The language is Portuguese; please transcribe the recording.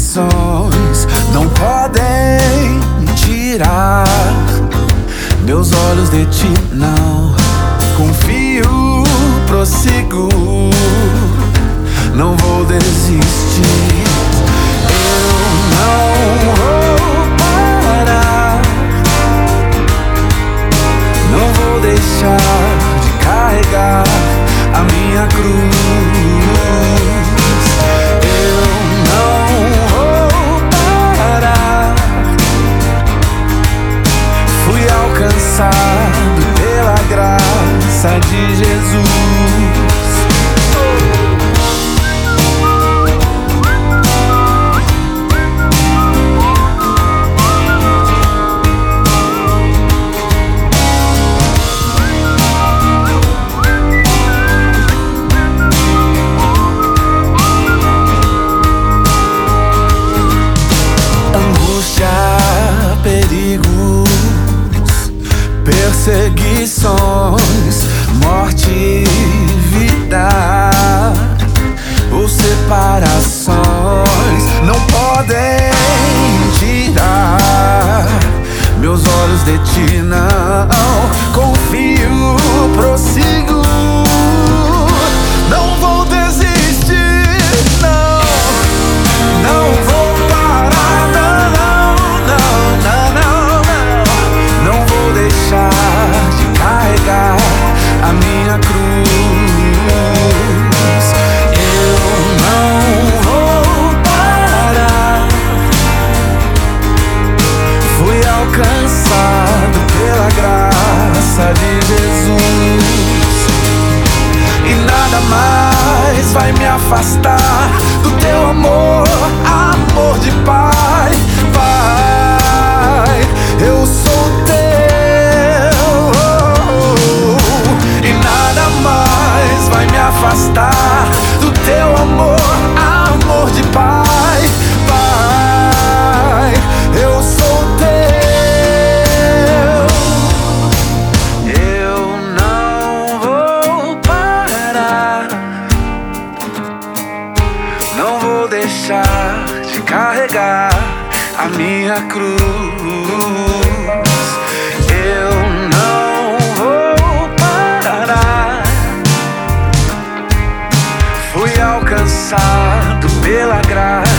perseguições não podem tirar meus olhos de ti, não. Confio, prossigo, não vou desistir. Eu não vou parar, não vou deixar de carregar a minha cruz. Alcançado pela graça de Jesus. Angústia, perigo, perseguições, morte, vida ou separações não podem tirar meus olhos de ti, não. Confio, prossigo, não vou desistir, não. Não vou parar, não vou deixar de carregar a minha cruz. Eu não vou parar. Fui alcançado pela graça de Jesus, e nada mais vai me afastar do teu amor, amor de Pai. Pai, eu sou vai me afastar do teu amor, amor de Pai. Pai, eu sou teu. Eu não vou parar, não vou deixar de carregar a minha cruz. Eu não vou parar. Fui alcançado pela graça